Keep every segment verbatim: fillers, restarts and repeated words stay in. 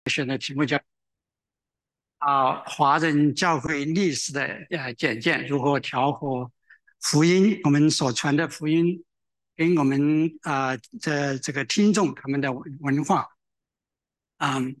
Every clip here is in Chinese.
选的题目叫啊华人教会历史的呃简介，如何调和福音，我们所传的福音跟我们啊这这个听众他们的文文化。嗯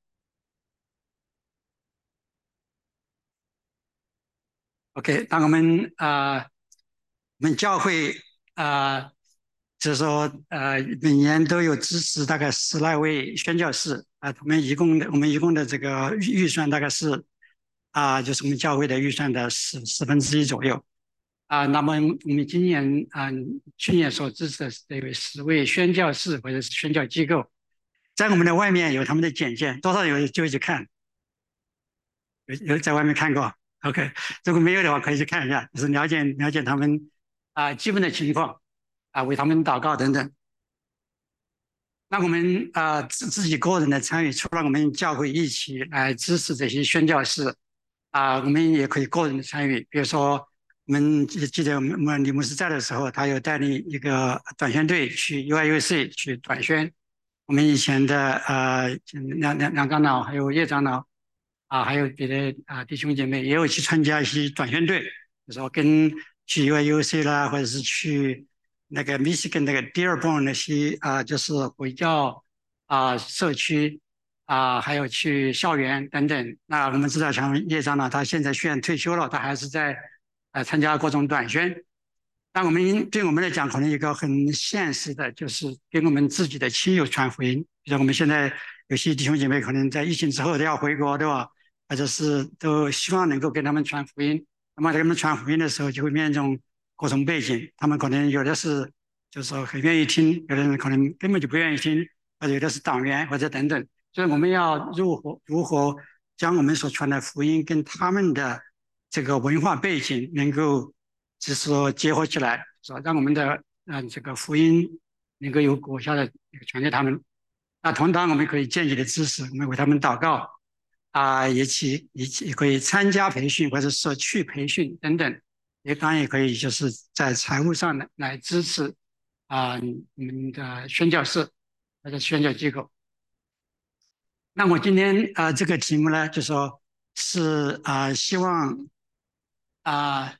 ，OK，当我们啊、呃我们教会啊、呃就是说呃每年都有支持大概十来位宣教士啊、他们一共的我们一共的这个预预算大概是啊、就是我们教会的预算的十十分之一左右。啊，那么我们今年啊，去年所支持的这位十位宣教士或者是宣教机构，在我们的外面有他们的简介，多少有机会去看？有有在外面看过？OK，如果没有的话，可以去看一下，就是了解了解他们啊基本的情况啊，为他们祷告等等。那我们啊自自己个人的参与，除了我们教会一起来支持这些宣教士啊，我们也可以个人的参与。比如说，我们记记得我们我们李牧师在的时候，他有带领一个短宣队去 U I U C 去短宣。我们以前的呃梁梁梁长老还有叶长老啊，还有别的啊弟兄姐妹也有去参加一些短宣队，比如说跟去 U I U C 啦，或者是去那个 Michigan 那个 Dearborn 那些啊，就是回教啊社区啊，还有去校园等等。那我们知道，像叶长老他现在虽然退休了，他还是在呃参加各种短宣。那我们对我们来讲，可能一个很现实的，就是给我们自己的亲友传福音。比如我们现在有些弟兄姐妹可能在疫情之后都要回国，对吧？或者是都希望能够给他们传福音。那么给他们传福音的时候，就会面临各种背景，他们可能有的是就是说很愿意听，有的人可能根本就不愿意听，或者有的是党员或者等等。所以我们要如何如何将我们所传的福音跟他们的这个文化背景能够就是说结合起来，是吧？让我们的嗯、呃这个福音能够有果效的传给他们。那同当我们可以间接的支持，我们为他们祷告啊，一起一起可以参加培训或者说去培训等等，也当然也可以就是在财务上来来支持啊我们的宣教士或者宣教机构。那我今天啊、呃这个题目呢，就说是啊、呃希望啊。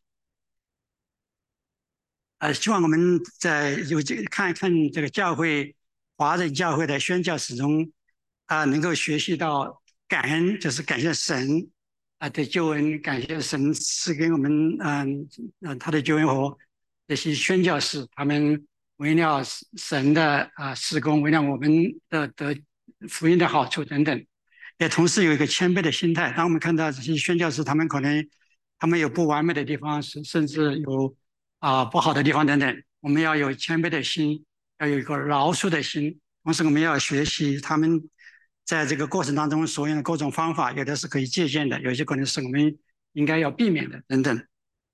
呃，希望我们在有这看一看这个教会华人教会的宣教史中啊、能够学习到感恩，就是感谢神啊、的救恩，感谢神赐给我们嗯嗯、他的救恩和这些宣教士，他们为了神的啊、施工，为了我们的得福音的好处等等，也同时有一个谦卑的心态。当我们看到这些宣教士，他们可能他们有不完美的地方，甚甚至有啊、不好的地方等等，我们要有谦卑的心，要有一个饶恕的心。同时，我们要学习他们在这个过程当中所用的各种方法，有的是可以借鉴的，有些可能是我们应该要避免的等等。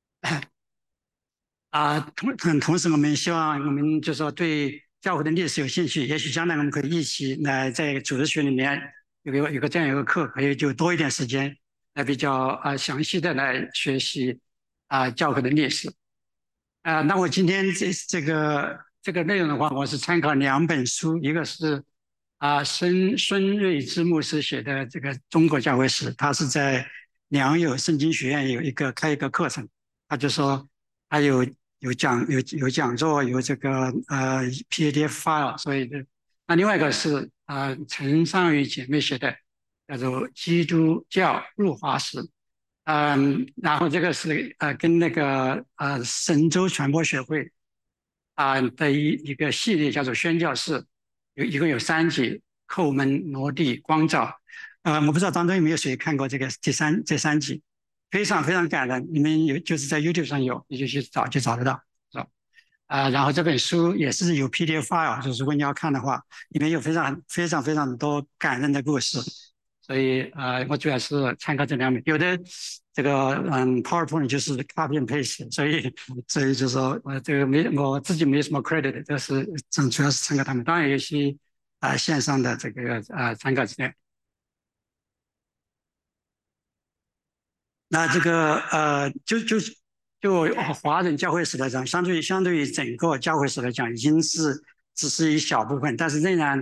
啊，同同同时，我们希望我们就说对教会的历史有兴趣，也许将来我们可以一起来在组织学里面有个有个这样一个课，可以就多一点时间来比较啊详细的来学习啊教会的历史。啊，那我今天这这个这个内容的话，我是参考两本书，一个是啊孙孙瑞之牧师写的这个《中国教会史》，他是在良友圣经学院有一个开一个课程，他就说他有有讲有有讲座，有这个呃 P D F file，所以的。那另外一个是啊陈尚宇姐妹写的，叫做《基督教入华史》。嗯，然后这个是呃跟那个呃神州传播学会啊、的一一个系列叫做宣教士，有一共有三集，叩门、挪地、光照。呃，我不知道当中有没有谁看过这个第三这三集，非常非常感人。你们有就是在 YouTube 上有，你就去找就找得到，是吧？啊、然后这本书也是有 P D F file，就是如果你要看的话，里面有非常非常非常多感人的故事。所以呃，我主要是参考这两本，有的这个嗯 PowerPoint 就是 copy and paste，所以所以就说我这个没我自己没什么 credit，这是主主要是参考他们，当然有一些啊、呃线上的这个啊、呃参考资料。那这个呃，就就就华人教会史来讲，相对于相对于整个教会史来讲，已经是只是一小部分，但是仍然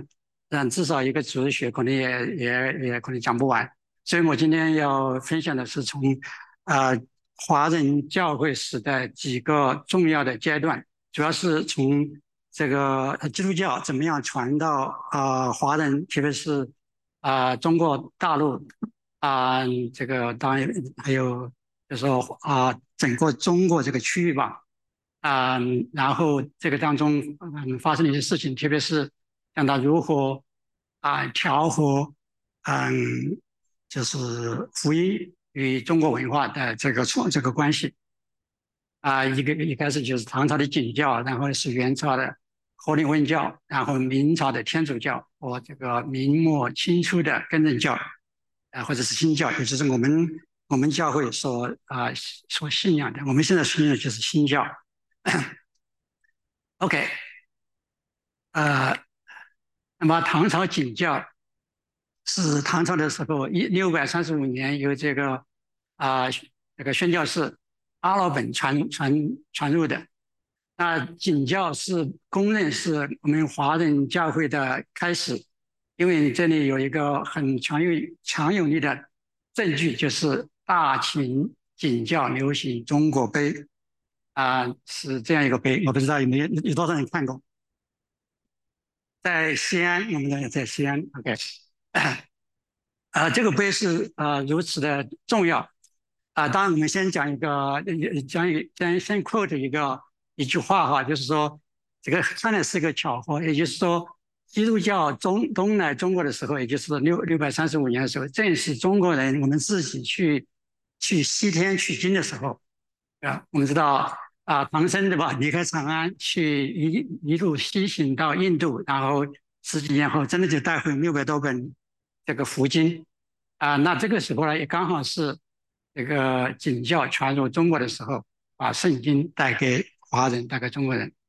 但至少一个主日学可能也也也可能讲不完。所以我今天要分享的是从呃华人教会史的几个重要的阶段，主要是从这个呃基督教怎么样传到呃华人，特别是啊、呃中国大陆啊、这个当然还有就是说啊、整个中国这个区域吧。啊、然后这个当中嗯发生了一些事情，特别是讲到如何啊、调和嗯就是福音与中国文化的这个创这个关系啊、一个一开始就是唐朝的景教，然后是元朝的合理温教，然后明朝的天主教和这个明末清初的更正教啊、或者是新教，也就是我们我们教会所啊、所信仰的，我们现在信仰的就是新教。OK，呃，那么唐朝景教是唐朝的时候，一六百三十五年由这个啊、这个宣教士阿老本传传传入的。那景教是公认是我们华人教会的开始，因为这里有一个很强有强有力的证据，就是大秦景教流行中国碑啊、是这样一个碑，我不知道有没有有多少人看过。在西安，我们的在西安，OK，啊，这个碑是呃如此的重要啊。当然，我们先讲一个，呃讲一先先 quote 一个一句话哈，就是说这个当然是个巧合，也就是说，基督教中东来中国的时候，也就是六六百三十五年的时候，正是中国人我们自己去去西天取经的时候啊。我们知道啊，唐僧对吧，离开长安去一一路西行到印度，然后十几年后真的就带回六百多本这个佛经啊。那这个时候呢，也刚好是这个景教传入中国的时候，把圣经带给华人，带给中国人。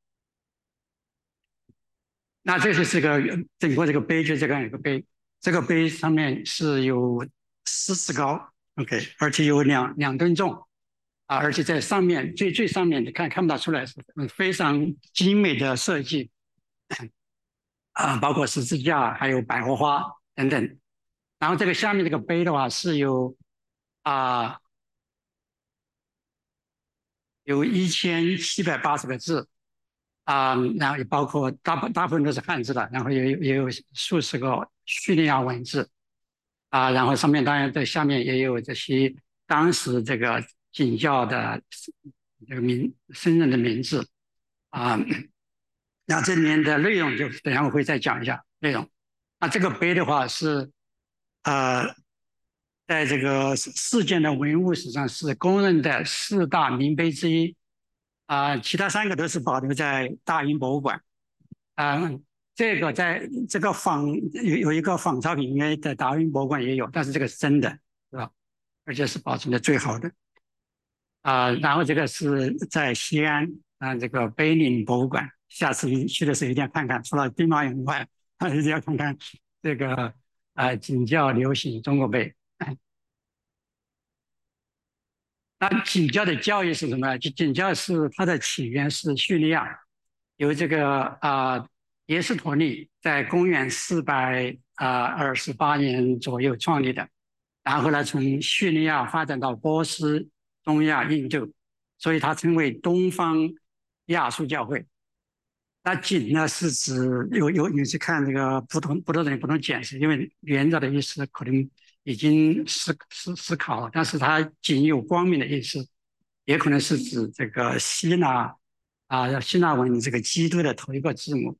那这就是个整个这个碑，就这样一个碑，这个碑上面是有四尺高，OK，而且有两两吨重啊，而且在上面最最上面你看看不到出来是嗯非常精美的设计啊，包括十字架，还有百合花等等。然后这个下面这个碑的话是有啊有一千七百八十个字啊，然后也包括大部大部分都是汉字的，然后也有也有数十个叙利亚文字啊，然后上面当然在下面也有这些当时这个景教的这个名僧人的名字啊。那这里面的内容就等一下我会再讲一下内容。那这个碑的话是呃，在这个世世界的文物史上是公认的四大名碑之一啊、其他三个都是保留在大英博物馆。啊、这个在这个仿有有一个仿造品，应该在达英博物馆也有，但是这个是真的，是吧？而且是保存的最好的啊、然后这个是在西安啊、这个碑林博物馆，下次你去的时候一定要看看，除了兵马俑以外，一定要看看这个啊景教流行中国碑。那景教的教育是什么？就景教是它的起源是叙利亚，由这个啊耶斯陀利在公元四百啊二十八年左右创立的，然后呢从叙利亚发展到波斯、中亚、印度，所以它称为东方亚述教会。那景呢是指有有你去看这个不同不同人不同解释，因为原则的意思可能已经思思思考了，但是它景有光明的意思，也可能是指这个希腊啊希腊文这个基督的头一个字母。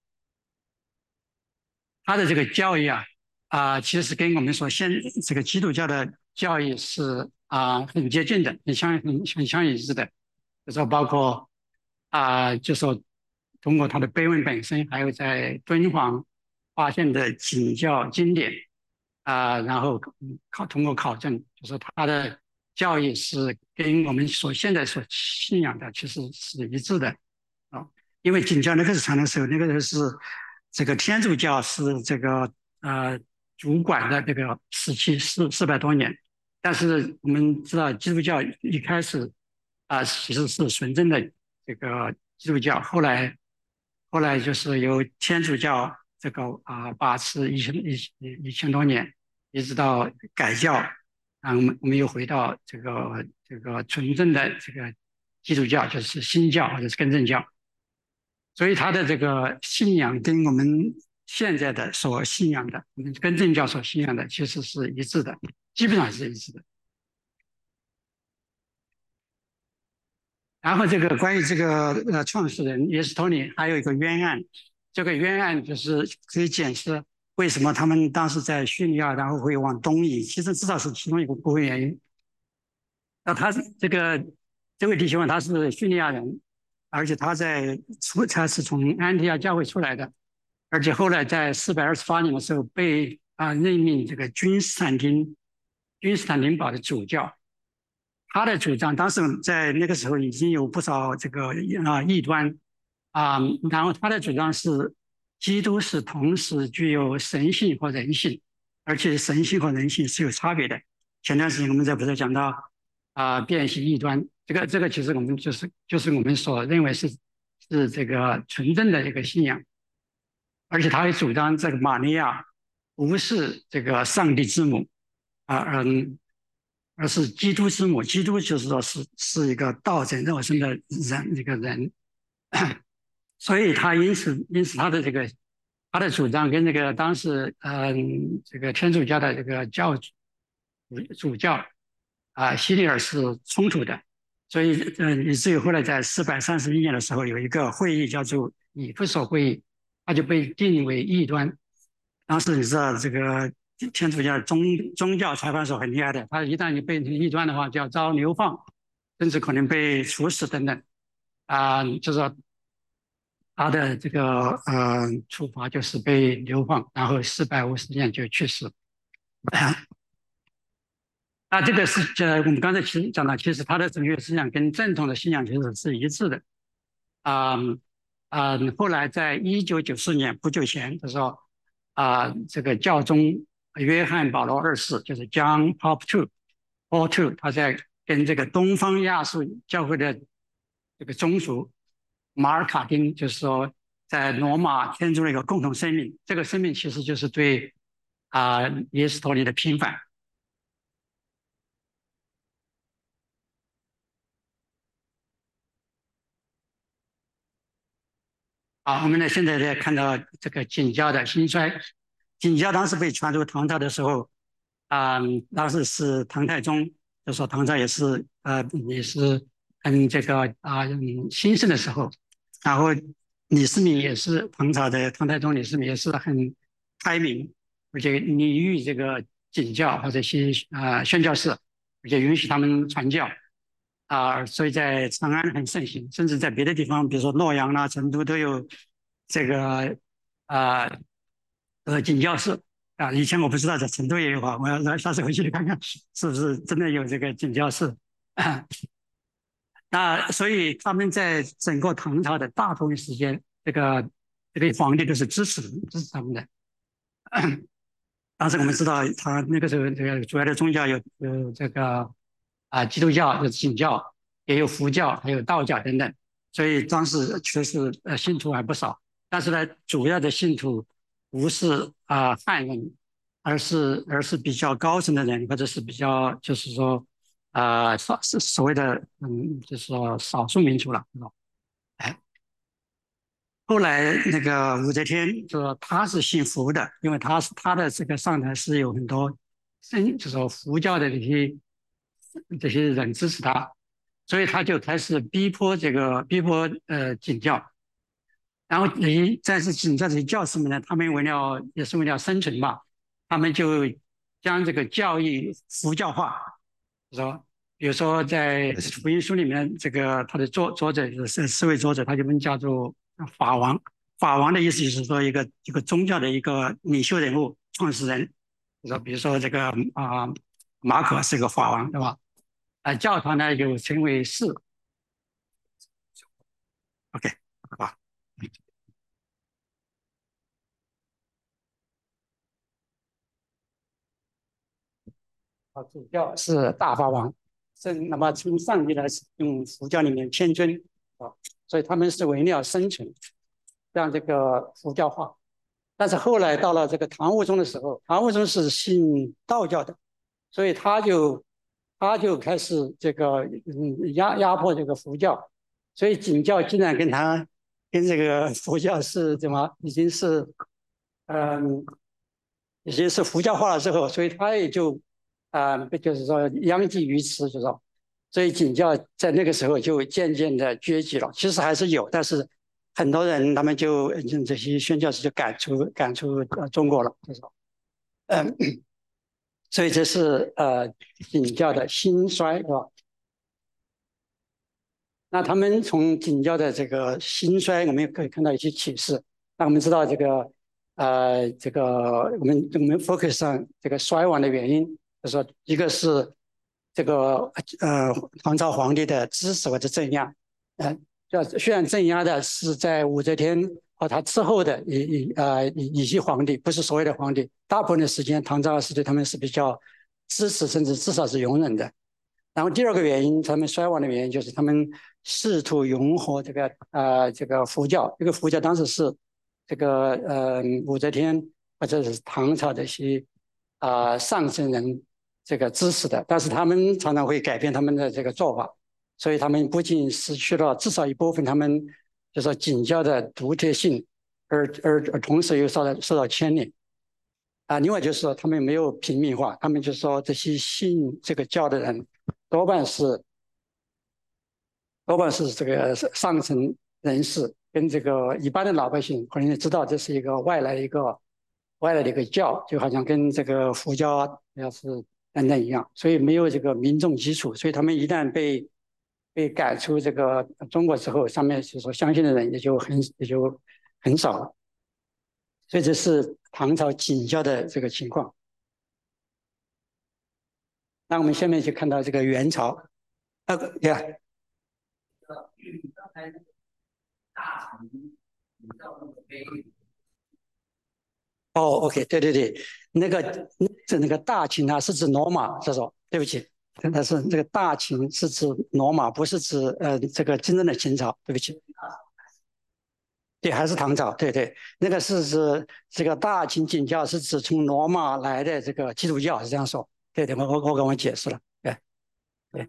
它的这个教育啊啊，其实跟我们说现这个基督教的教育是啊很接近的，很相很很相一致的，就说包括啊，就说通过它的碑文本身，还有在敦煌发现的景教经典啊，然后嗯考通过考证，就说它的教育是跟我们所现在所信仰的其实是一致的啊。因为景教那个是传的时候，那个时候是这个天主教是这个呃主管的这个时期四四百多年，但是我们知道基督教一开始啊、其实是纯正的这个基督教，后来后来就是由天主教这个啊把持一千一一千多年，一直到改教，然后我们我们又回到这个这个纯正的这个基督教，就是新教或者是更正教。所以他的这个信仰跟我们现在的所信仰的，我们更正教所信仰的其实是一致的，基本上是一致的。然后这个关于这个呃创始人耶斯托尼还有一个冤案，这个冤案就是可以解释为什么他们当时在叙利亚，然后会往东移，其实至少是其中一个部分原因。那他是这个这位弟兄啊，他是叙利亚人，而且他在出他是从安提亚教会出来的，而且后来在四百二十八年的时候被啊任命这个君士坦丁君士坦丁堡的主教。他的主张，当时在那个时候已经有不少这个啊异端啊，然后他的主张是，基督是同时具有神性和人性，而且神性和人性是有差别的。前段时间我们在不是讲到啊变形异端，这个这个其实我们就是就是我们所认为是是这个纯正的一个信仰，而且他还主张这个玛利亚不是这个上帝之母啊，嗯。而是基督之母。基督就是说是是一个道成肉身的人，一个人，所以他因此因此他的这个他的主张跟这个当时嗯这个天主教的这个教主主教啊希利尔是冲突的，所以嗯以至于后来在四百三十一年的时候有一个会议叫做以弗所会议，他就被定为异端。当时你知道这个天主教宗宗教裁判所很厉害的，他一旦你被异端的话，就要遭流放，甚至可能被处死等等。啊、就是说他的这个呃处罚就是被流放，然后四百五十年就去世。啊，这个是呃，我们刚才其实讲到，其实他的神学思想跟正统的信仰其实是一致的。啊、啊、后来在一九九四年不久前的时候，啊、这个教宗约翰保罗二世，就是 John Paul Two Paul Two，他在跟这个东方亚述教会的这个宗族马尔卡丁，就是说在罗马签署了一个共同声明，这个声明其实就是对啊、耶斯托尼的平反。好，我们呢现在在看到这个景教的兴衰。景教当时被传入唐朝的时候，啊、当时是唐太宗，就说唐朝也是呃也是很这个啊、嗯兴盛的时候，然后李世民也是唐朝的唐太宗李世民也是很开明，而且礼遇这个景教或者一些啊、宣教士，而且允许他们传教。啊，所以在长安很盛行，甚至在别的地方，比如说洛阳啦、成都都有这个啊呃景教室啊。以前我不知道在成都也有啊，我要来下次回去看看是不是真的有这个景教室。那所以他们在整个唐朝的大部分时间，这个这个皇帝都是支持支持他们的。当时我们知道，他那个时候这个主要的宗教有有这个啊基督教、有景教，也有佛教，还有道教等等，所以当时确实呃信徒还不少。但是呢，主要的信徒不是啊、汉人，而是而是比较高层的人，或者是比较就是说啊少是所谓的嗯，就是说少数民族了，是吧？哎。后来那个武则天就说他是信佛的，因为他是他的这个上台是有很多真就是说佛教的这些这些人支持他，所以他就开始逼迫这个逼迫呃景教。然后你在这景教这些教师们呢，他们为了也是为了生存嘛，他们就将这个教义佛教化，说比如说在福音书里面，这个他的作作者就是四位作者，他就们叫做法王。法王的意思就是说一个一个宗教的一个领袖人物、创始人。说比如说这个啊、马可是个法王，对吧？啊、教团呢就称为士。OK，好吧。啊，主教是大法王，是那么从上帝来用佛教里面天尊啊，所以他们是为了生存，让这个佛教化。 但是后来到了这个唐武宗的时候，唐武宗是信道教的，所以他就他就开始这个嗯压压迫这个佛教，所以景教竟然跟他跟这个佛教是怎么已经是嗯已经是佛教化了之后，所以他也就啊、呃就是说殃及于此，就是说，所以景教在那个时候就渐渐的崛起了。其实还是有，但是很多人他们就嗯这些宣教士就赶出赶出呃中国了，就是说嗯，所以这是呃景教的兴衰，是吧？那他们从景教的这个兴衰，我们也可以看到一些启示。那我们知道这个呃这个我们我们 focus 上这个衰亡的原因，就是说一个是这个呃唐朝皇帝的支持或者镇压，呃，要虽然镇压的是在武则天和他之后的一一呃一一些皇帝，不是所有的皇帝，大部分的时间唐朝是对他们是比较支持，甚至至少是容忍的。然后第二个原因，他们衰亡的原因就是他们试图融合这个呃这个佛教，这个佛教当时是这个呃武则天或者是唐朝的一些啊、呃上层人这个支持的，但是他们常常会改变他们的这个做法，所以他们不仅失去了至少一部分他们就说景教的独特性，而而而同时又受到受到牵连。啊，另外就是说他们没有平民化，他们就说这些信这个教的人多半是多半是这个上层人士，跟这个一般的老百姓可能也知道这是一个外来一个外来的一个教，就好像跟这个佛教啊要是等等一样，所以没有这个民众基础，所以他们一旦被被赶出这个中国之后，上面就说相信的人也就很也就很少了，所以这是唐朝景教的这个情况。那我们下面就看到这个元朝，呃，对啊，哦，OK，对对对，那个这那个大秦啊，是指罗马，这说对不起，真的是这个大秦是指罗马，不是指呃这个真正的秦朝，对不起，对，还是唐朝，对对，那个是指这个大秦景教是指从罗马来的这个基督教，是这样说，对对，我我我跟我解释了，对对，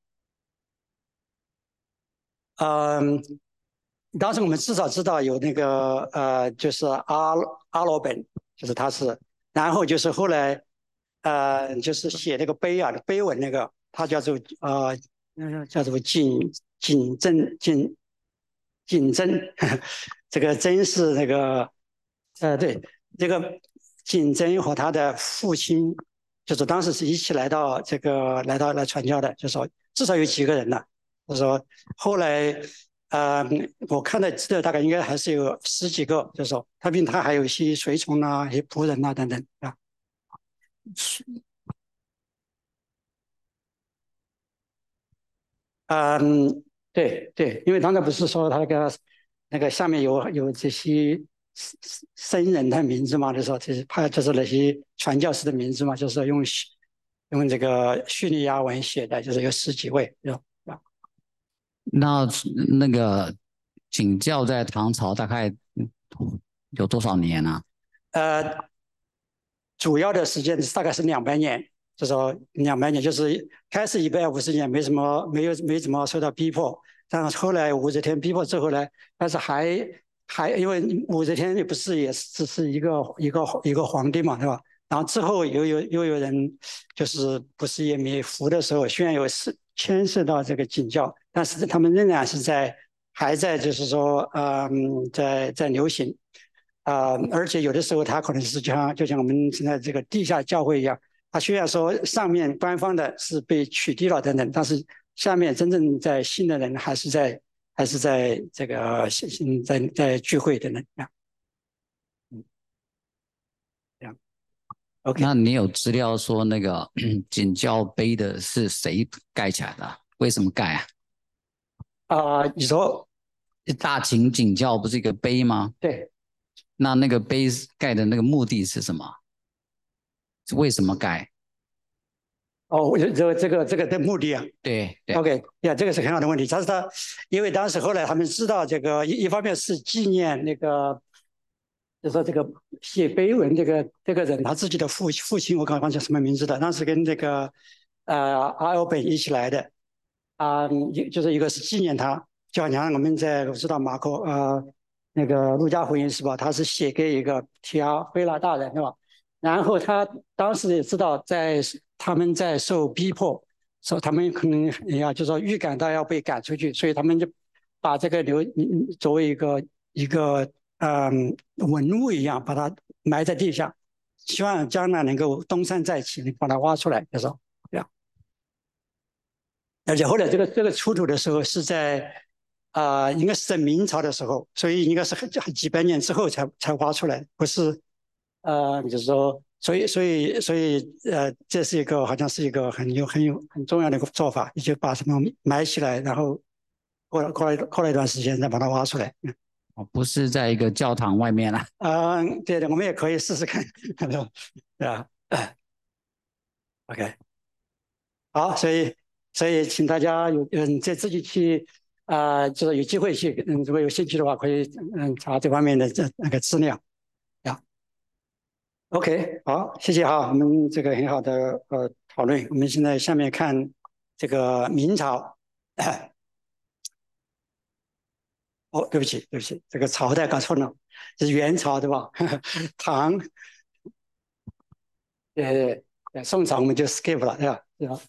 嗯，当时我们至少知道有那个呃，就是阿阿罗本，就是他是，然后就是后来呃，就是写那个碑啊，碑文那个，他叫做呃，那个叫做景景真景景真，这个真是那个呃对，这个景真和他的父亲，就是当时是一起来到这个来到来传教的，就说至少有几个人呢，就说后来。呃，我看的资料大概应该还是有十几个，就是说他并他还有一些随从啊、一些仆人啊等等啊。嗯，对对，因为刚才不是说他那个那个下面有有这些僧人的名字嘛，就是说这是他就是那些传教士的名字嘛，就是用用这个叙利亚文写的，就是有十几位，是吧？ 那那个景教在唐朝大概有多少年啊？ 呃，主要的时间大概是两百年，就说两百年，就是开始一百五十年没什么没有没怎么受到逼迫，但是后来武则天逼迫之后呢，但是还还因为武则天也不是也是只是一个一个一个皇帝嘛，对吧？然后之后又有又有人就是不是也灭服的时候，虽然有是牵涉到这个景教，但是他们仍然是在还在就是说嗯在在流行。啊、呃而且有的时候它可能是像就像我们现在这个地下教会一样，它虽然说上面官方的是被取缔了等等，但是下面真正在信的人还是在还是在这个信在在聚会等等啊，嗯，这样那 OK 你有资料说那个景教碑的是谁盖起来的？为什么盖啊？ 啊、呃你说大秦景教不是一个碑吗？ 对那那个碑盖的那个目的是什么？是为什么盖？ 哦，这这个这个这个的目的啊对对， ，OK 呀，这个是很好的问题。但是他因为当时后来他们知道这个一一方面是纪念那个就说这个写碑文这个这个人他自己的父父亲，我刚忘记什么名字了，当时跟这个呃阿尔本一起来的啊，一、就是一个是纪念他，就好像我们在我知道马可呃那个路加福音是吧？他是写给一个提阿非拉大人是吧？然后他当时也知道在他们在受逼迫，说他们可能要就说预感到要被赶出去，所以他们就把这个留作为一个一个嗯文物一样，把它埋在地下，希望将来能够东山再起，把它挖出来，就说这样。而且后来这个这个出土的时候是在啊、呃应该是在明朝的时候，所以应该是很很几百年之后才才挖出来，不是呃，就是说，所以所以所以呃，这是一个好像是一个很有很有很重要的一个做法，你就把什么埋起来，然后过了过了过了一段时间再把它挖出来。嗯， 哦，不是在一个教堂外面啦。 呃对的，我们也可以试试看，对吧？OK。好，所以所以请大家有嗯，再自己去啊、呃就是有机会去，嗯，如果有兴趣的话，可以嗯查这方面的这那个资料呀。OK，好，谢谢哈，我们这个很好的呃讨论。我们现在下面看这个明朝，哦，对不起，对不起，这个朝代搞错了，是元朝对吧？唐，呃，呃宋朝我们就 skip 了，对吧？对吧？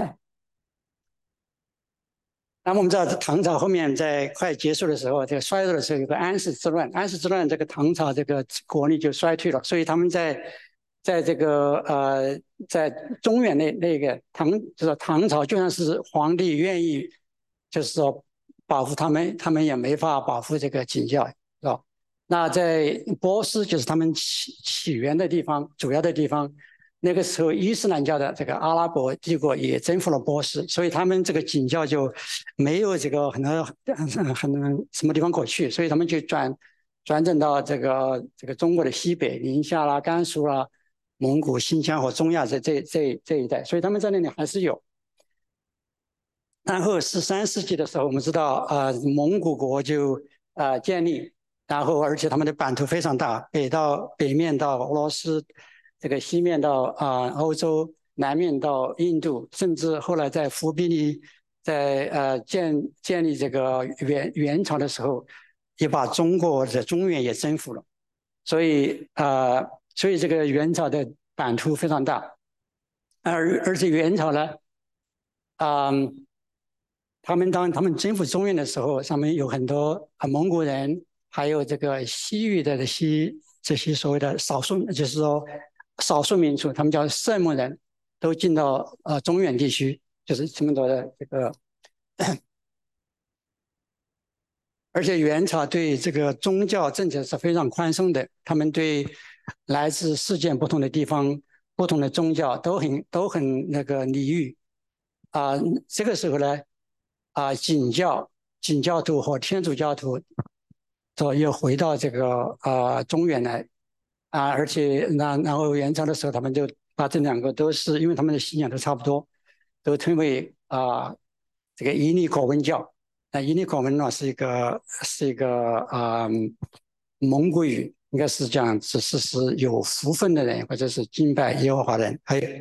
那么我们知道，唐朝后面在快结束的时候，这个衰弱的时候，有个安史之乱。安史之乱，这个唐朝这个国力就衰退了，所以他们在在这个呃，在中原那那个唐，就是唐朝，就算是皇帝愿意，就是说保护他们，他们也没法保护这个景教，是吧？那在波斯，就是他们起起源的地方，主要的地方。那个时候，伊斯兰教的这个阿拉伯帝国也征服了波斯，所以他们这个景教就没有这个很多很很什么地方可去，所以他们就转转整到这个这个中国的西北，宁夏啦、甘肃啦、蒙古、新疆和中亚这这这这一带，所以他们在那里还是有。然后十三世纪的时候，我们知道，呃，蒙古国就呃建立，然后而且他们的版图非常大，北到北面到俄罗斯，这个西面到啊、呃、欧洲，南面到印度，甚至后来在忽必烈在呃建建立这个元元朝的时候，也把中国的中原也征服了，所以呃，所以这个元朝的版图非常大，而而且元朝呢，嗯。他们当他们征服中原的时候，上面有很多啊蒙古人，还有这个西域的这些这些所谓的少数，就是说少数民族，他们叫色目人，都进到呃中原地区，就是这么多的这个。而且元朝对这个宗教政策是非常宽松的，他们对来自世界不同的地方、不同的宗教都很都很那个礼遇啊。这个时候呢，啊，景教、景教徒和天主教徒左右回到这个啊中原来啊，而且那然后元朝的时候，他们就把这两个都是因为他们的信仰都差不多，都称为啊这个伊利果温教。那伊利果温呢是一个是一个啊、嗯蒙古语，应该是讲只是是有福分的人，或者是敬拜耶和华的人，还有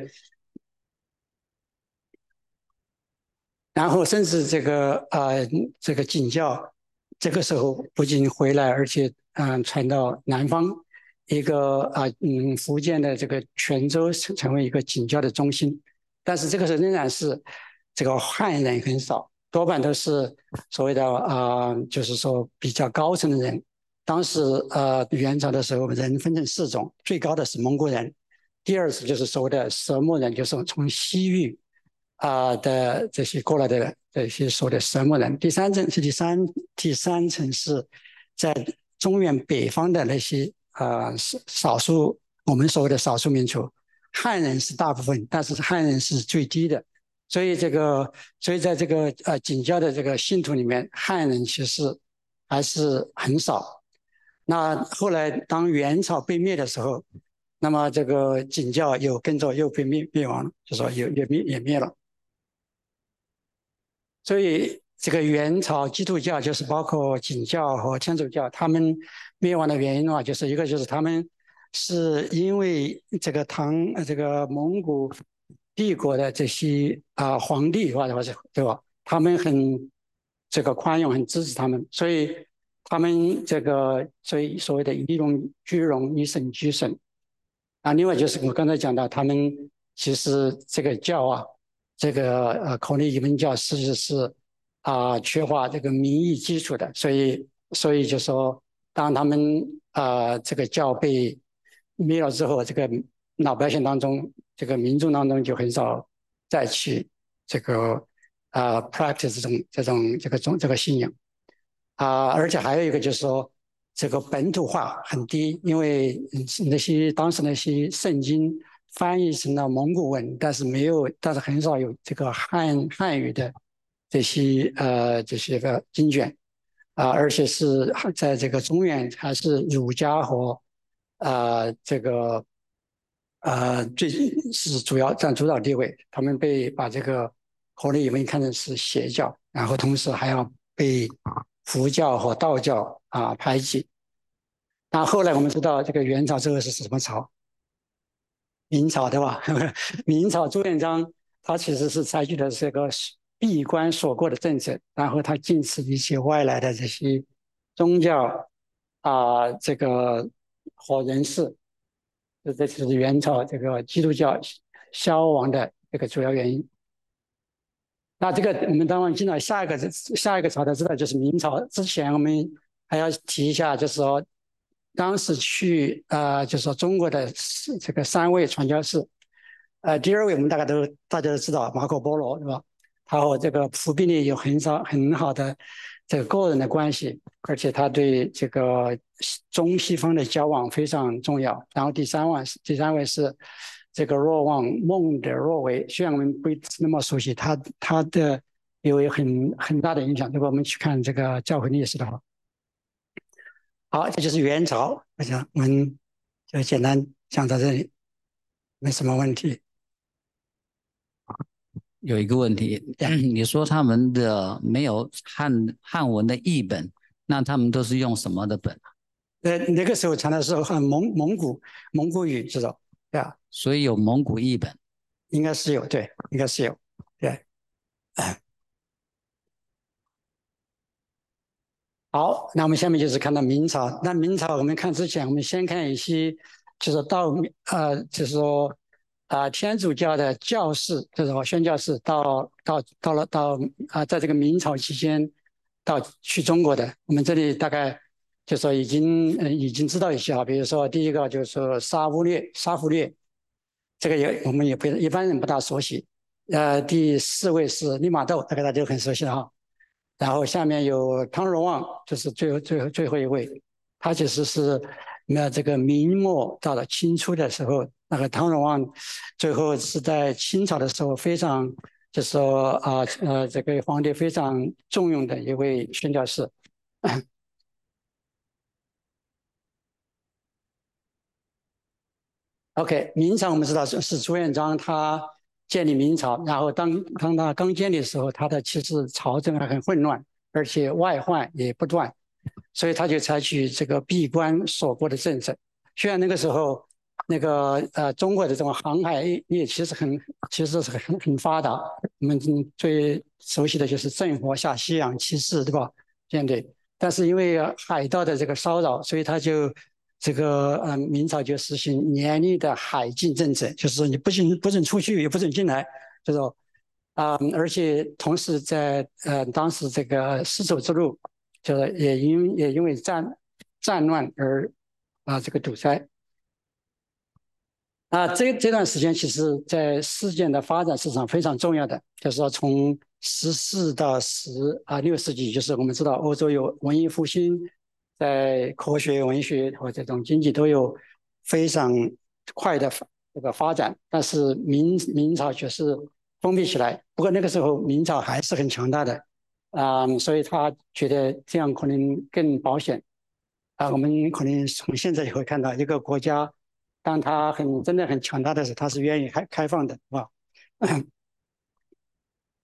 然后甚至这个呃这个景教，这个时候不仅回来，而且嗯、呃传到南方，一个啊嗯福建的这个泉州成成为一个景教的中心，但是这个时候仍然是这个汉人很少，多半都是所谓的啊、呃就是说比较高层的人。当时呃元朝的时候，人分成四种，最高的是蒙古人，第二是就是所谓的蛇木人，就是从西域。啊、呃的这些过来的这些所谓的神木人。第三层是第三第三层是在中原北方的那些啊、呃、少数我们所谓的少数民族，汉人是大部分，但是汉人是最低的。所以这个，所以在这个呃景教的这个信徒里面，汉人其实还是很少。那后来当元朝被灭的时候，那么这个景教又跟着又被灭灭亡了，就说也也灭也灭了。所以这个元朝基督教，就是包括景教和天主教，他们灭亡的原因的话，就是一个就是他们是因为这个唐呃这个蒙古帝国的这些啊、呃、皇帝或者是对吧？他们很这个宽容，很支持他们，所以他们这个所以所谓的以荣居荣，以神居神啊。另外就是我刚才讲到，他们其实这个教啊，这个呃口内移民教其实是啊、缺乏这个民意基础的，所以所以就说当他们啊、这个教被灭了之后，这个老百姓当中，这个民众当中就很少再去这个啊、practice 这种这种这个种这个信仰啊、而且还有一个就是说。这个本土化很低，因为那些当时那些圣经翻译成了蒙古文，但是没有，但是很少有这个汉汉语的这些呃这些个经卷啊、而且是在这个中原还是儒家和啊、这个呃最是主要占主导地位，他们被把这个口内语文看成是邪教，然后同时还要被佛教和道教啊排挤。那后来我们知道这个元朝之后是什么朝？明朝对吧？明朝朱元璋他其实是采取的这个闭关锁国的政策，然后他禁止一些外来的这些宗教啊、这个和人士，这这是元朝这个基督教消亡的这个主要原因。那这个我们当然进到下一个下一个朝代知道，就是明朝之前，我们还要提一下，就是说当时去呃，就是说中国的这个三位传教士，呃，第二位我们大概都大家都知道马可波罗是吧？他和这个忽必烈有很少很好的这个个人的关系，而且他对这个中西方的交往非常重要。然后第三位是第三位是这个若望孟德若为，虽然我们不那么熟悉他，他的有很很大的影响。如果我们去看这个教会历史的话，好，这就是元朝。我想我们就简单讲到这里，没什么问题。 有一个问题，你说他们的没有汉汉文的译本，那他们都是用什么的本？ 呃，那个时候传的是很蒙蒙古蒙古语，知道对吧？ 所以有蒙古译本。 应该是有，对，应该是有，对。好，那我们下面就是看到明朝。那明朝我们看之前，我们先看一些，就是到呃，就是说啊、呃天主教的教士，就是说宣教士到到到了到啊、呃在这个明朝期间到去中国的，我们这里大概就说已经呃已经知道一些啊，比如说第一个就是说沙悟略，沙弗略，这个也我们也不一般人不大熟悉。呃，第四位是利玛窦，大概大家都很熟悉了哈。然后下面有汤若望，就是最后最后最后一位，他其实是那这个明末到了清初的时候，那个汤若望最后是在清朝的时候非常，就是说啊呃这个皇帝非常重用的一位宣教士。OK，明朝我们知道是是朱元璋他建立明朝，然后当当他刚建立的时候，他的其实朝政还很混乱，而且外患也不断。所以他就采取这个闭关锁国的政策。虽然那个时候，那个呃中国的这种航海业其实很其实是很很发达，我们最熟悉的就是郑和下西洋七事，对吧？这样的。但是因为海盗的这个骚扰，所以他就这个呃明朝就实行严厉的海禁政策，就是说你不准不准出去，也不准进来，就说啊、呃而且同时在呃当时这个丝绸之路。就是也因也因为战战乱而啊这个堵塞啊这这段时间其实在事件的发展史上非常重要的，就是说从十四到十啊六世纪，就是我们知道欧洲有文艺复兴，在科学、文学和这种经济都有非常快的这个发展，但是明明朝却是封闭起来。不过那个时候明朝还是很强大的。啊、嗯所以他觉得这样可能更保险啊。我们可能从现在也会看到，一个国家当他很真的很强大的时候，他是愿意开开放的，是吧？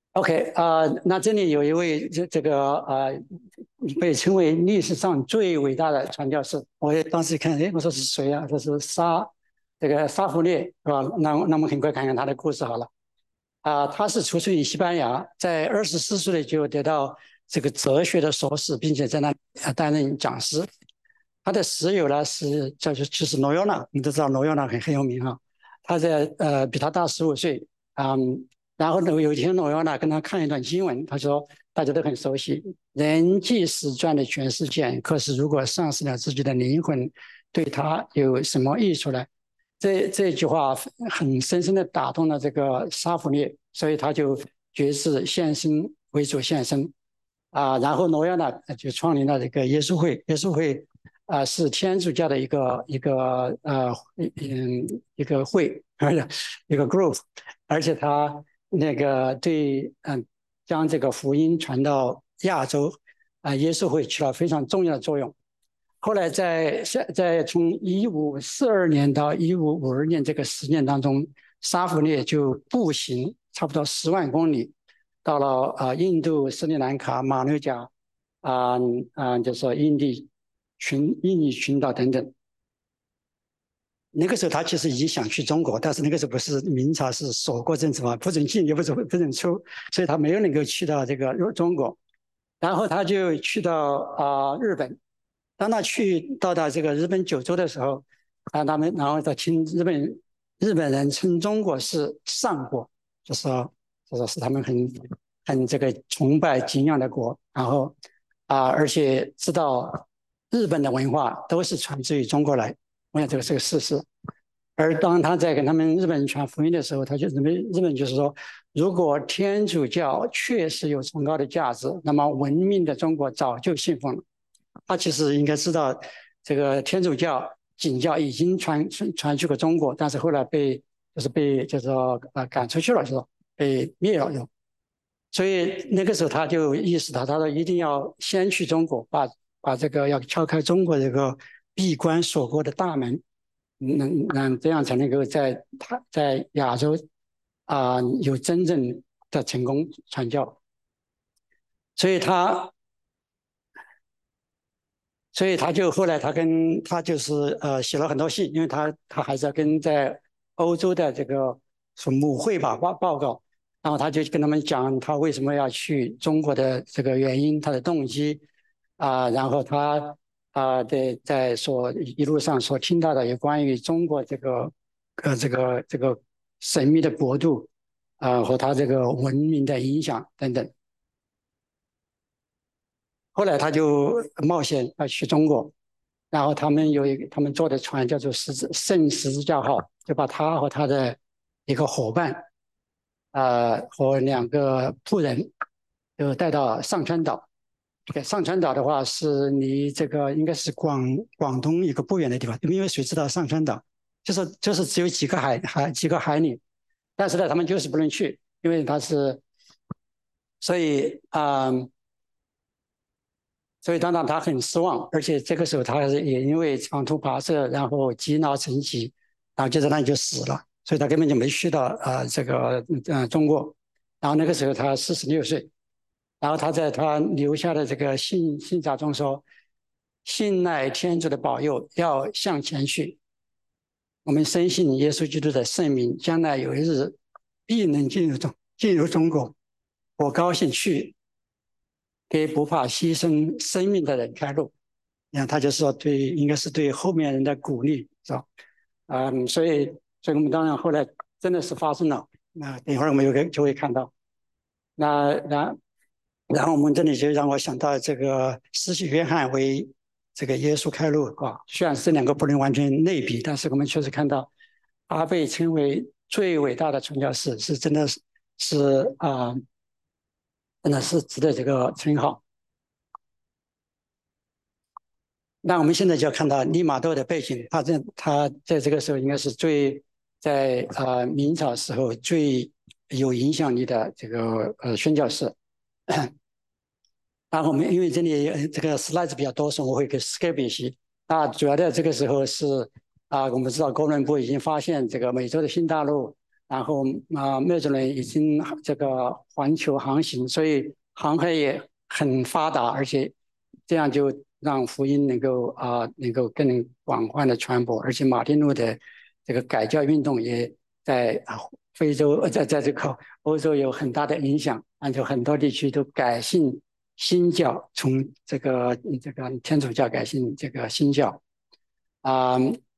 OK 啊、呃那这里有一位这这个呃，被称为历史上最伟大的传教士。我也当时看，哎，我说是谁啊？这是沙这个沙弗列是吧？那那我们很快看看他的故事好了。啊、他是出生于西班牙，在二十四岁就得到这个哲学的硕士，并且在那呃担任讲师。他的室友呢是叫做就是罗尤纳，你都知道罗尤纳很很有名哈。他在呃比他大十五岁，嗯，然后呢有一天罗尤纳跟他看一段经文，他说大家都很熟悉，人即使赚了全世界，可是如果丧失了自己的灵魂，对他有什么益处呢？这这句话很深深的打动了这个沙弗列，所以他就决志献身为主献身啊。然后诺亚呢就创立了这个耶稣会，耶稣会啊是天主教的一个一个呃嗯一个会一个 group，而且他那个对嗯将这个福音传到亚洲啊，耶稣会起了非常重要的作用。后来在在从一五四二年到一五五二年这个十年当中，沙弗列就步行差不多十万公里，到了啊印度、斯里兰卡、马六甲啊啊，就是说印地群、印尼群岛等等。那个时候他其实已经想去中国，但是那个时候不是明朝是锁国政策嘛，不准进也不准不准出，所以他没有能够去到这个中国。然后他就去到啊、呃日本。当他去到达这个日本九州的时候，啊，他们然后他听日本日本人称中国是上国，就说就说是他们很很这个崇拜敬仰的国。然后啊，而且知道日本的文化都是传自于中国来，我想这个是个事实。而当他在跟他们日本人传福音的时候，他就认为日本就是说，如果天主教确实有崇高的价值，那么文明的中国早就信奉了。他其实应该知道，这个天主教、景教已经传传传去过中国，但是后来被就是被就是说呃赶出去了，就是被灭了就。所以那个时候他就意识到，他说一定要先去中国，把把这个要敲开中国这个闭关锁国的大门，能让这样才能够在他在亚洲啊、呃有真正的成功传教。所以他所以他就后来他跟他就是呃写了很多信，因为他他还是要跟在欧洲的这个什么母会吧报报告，然后他就跟他们讲他为什么要去中国的这个原因，他的动机啊、然后他啊的在所一路上所听到的有关于中国这个呃这个这个神秘的国度啊、和他这个文明的影响等等。后来他就冒险要去中国，然后他们有一个他们坐的船叫做十字圣十字架号，就把他和他的一个伙伴，呃，和两个仆人，就带到上川岛。这个上川岛的话是离这个应该是广广东一个不远的地方，因为谁知道上川岛就是就是只有几个海海几个海里，但是呢他们就是不能去，因为他是所以啊。呃所以当然他很失望，而且这个时候他也因为长途跋涉，然后积劳成疾，然后就在那里就死了，所以他根本就没去到呃这个呃中国。然后那个时候他四十六岁，然后他在他留下的这个信信札中说：信赖天主的保佑，要向前去。我们深信耶稣基督的圣名，将来有一日必能进入中进入中国。我高兴去给不怕牺牲生命的人开路。你看，他就是说对，应该是对后面人的鼓励，是吧？嗯，所以，所以我们当然后来真的是发生了。那等一会儿我们有个就会看到。那然然后我们这里就让我想到这个施洗约翰为这个耶稣开路啊。虽然这两个不能完全类比，但是我们确实看到他被称为最伟大的传教士，是真的是是啊、呃，真的是值得这个称号。那我们现在就要看到利玛窦的背景，他在他在这个时候应该是最在呃明朝时候最有影响力的这个呃宣教士。然后我们因为这里这个 slides 比较多，所以我会给 skip 一些。啊，主要的这个时候是啊，我们知道哥伦布已经发现这个美洲的新大陆， 然后啊，麦哲伦已经这个环球航行，所以航海也很发达，而且这样就让福音能够啊、呃、能够更广泛的传播，而且马丁路的这个改教运动也在啊非洲呃在在这个欧洲有很大的影响，而且很多地区都改信新教，从这个这个天主教改信这个新教啊。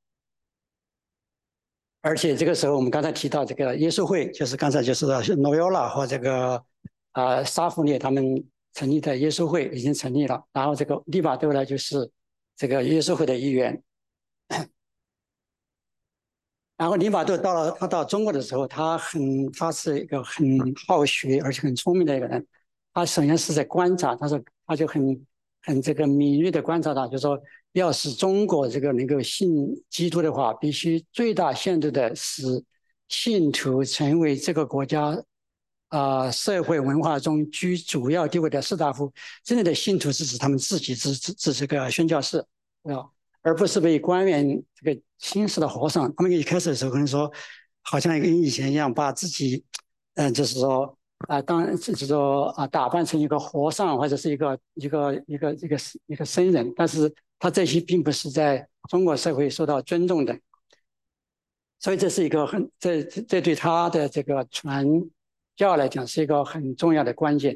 而且这个时候，我们刚才提到这个耶稣会，就是刚才就是诺尤拉和这个啊、呃、沙弗列他们成立的耶稣会已经成立了。然后这个利玛窦呢，就是这个耶稣会的一员。然后利玛窦到了他到中国的时候，他很他是一个很好学而且很聪明的一个人。他首先是在观察，他说他就很很这个敏锐的观察到，就说要使中国这个能够信基督的话，必须最大限度的使信徒成为这个国家啊、呃、社会文化中居主要地位的士大夫。真正的信徒是指他们自己是是是这个宣教士啊。而不是被官员这个轻视的和尚。他们一开始的时候可能说，好像跟以前一样，把自己，嗯、呃，就是说啊、呃，当就是说啊、呃，打扮成一个和尚或者是一个一个一个一个一个僧人，但是他这些并不是在中国社会受到尊重的。所以这是一个很这这对他的这个传教来讲是一个很重要的关键。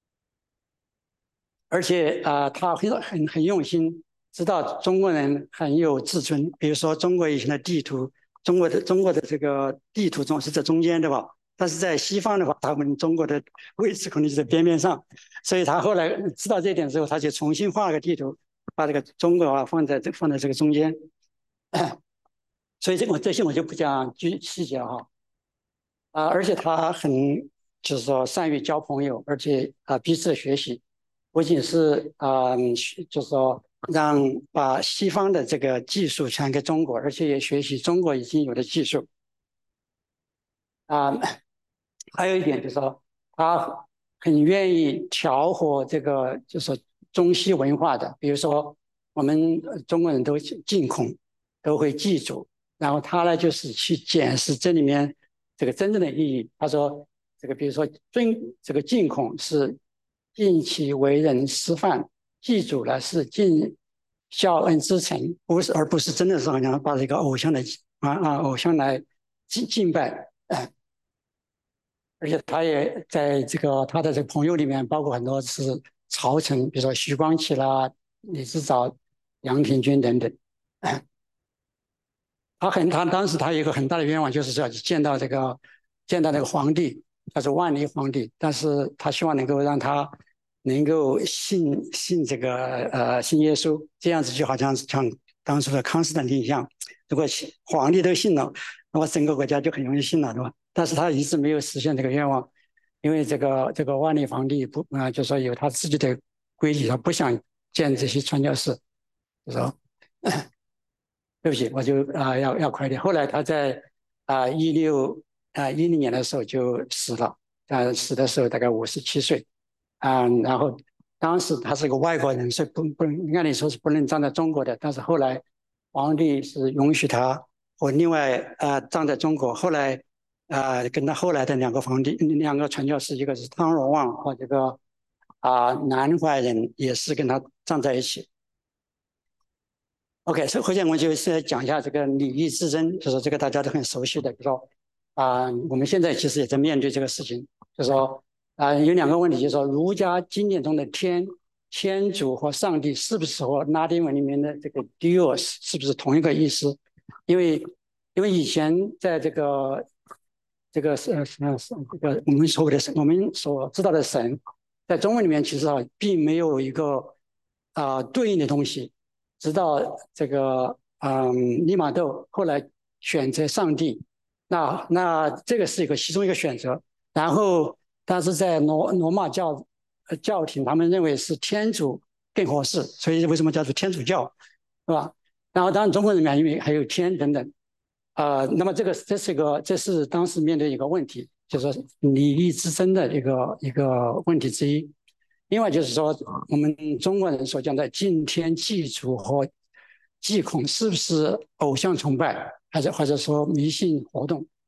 而且啊、呃，他很很很用心，知道中国人很有自尊。比如说，中国以前的地图，中国的中国的这个地图中是在中间，对吧？但是在西方的话，他们中国的位置可能就在边边上。所以他后来知道这一点之后，他就重新画了个地图，把这个中国啊放在这放在这个中间。所以这我这些我就不讲具细节了哈。啊，而且他很就是说善于交朋友，而且啊彼此学习。不仅是啊、呃，就是说让把西方的这个技术传给中国，而且也学习中国已经有的技术啊、呃。还有一点就是说，他很愿意调和这个就是中西文化的，比如说我们中国人都敬孔，都会祭祖，然后他呢就是去检视这里面这个真正的意义。他说，这个比如说尊这个敬孔是尽其为人师范，祭祖呢是尽孝恩之诚，不是而不是真的是好像把这个偶像的啊啊偶像来敬敬拜。呃而且他也在这个他的这个朋友里面，包括很多是朝臣，比如说徐光启啦、李之藻、杨廷钧等等。他很他当时他有一个很大的愿望，就是要见到这个见到那个皇帝，他是万历皇帝，但是他希望能够让他能够信信这个呃信耶稣，这样子就好像像当初的康斯坦丁一样，如果皇帝都信了，那么整个国家就很容易信了，对吧？但是他一直没有实现这个愿望，因为这个这个万历皇帝不啊、呃，就说有他自己的规矩，他不想见这些传教士，就说。对不起，我就啊、呃、要要快点。后来他在啊一六啊一零年的时候就死了，啊死的时候大概五十七岁，啊然后当时他是个外国人，所以不不能按理说是不能站在中国的，但是后来皇帝是允许他和另外啊站在中国。后来啊跟他后来的两个皇帝两个传教士，一个是汤若望和这个啊南怀仁也是跟他站在一起。OK，所以后面我就是讲一下这个礼义之争，就是这个大家都很熟悉的，比如说啊、呃我们现在其实也在面对这个事情，就是说啊、呃有两个问题，就是说儒家经典中的天、天主和上帝是不是和拉丁文里面的这个 Deus 是不是同一个意思？因为因为以前在这个这个是是是这个我们所谓的神，我们所知道的神，在中文里面其实啊并没有一个啊、呃对应的东西。直到这个嗯利玛窦后来选择上帝，那那这个是一个其中一个选择。然后但是在罗罗马教呃教廷，他们认为是天主更合适，所以为什么叫做天主教，是吧？然后当然中国人民因为还有天等等，呃，那么这个这是一个这是当时面对一个问题，就是说礼义之争的一个一个问题之一。另外就是说，我们中国人所讲的敬天祭祖和祭孔，是不是偶像崇拜，还是或者说迷信活动？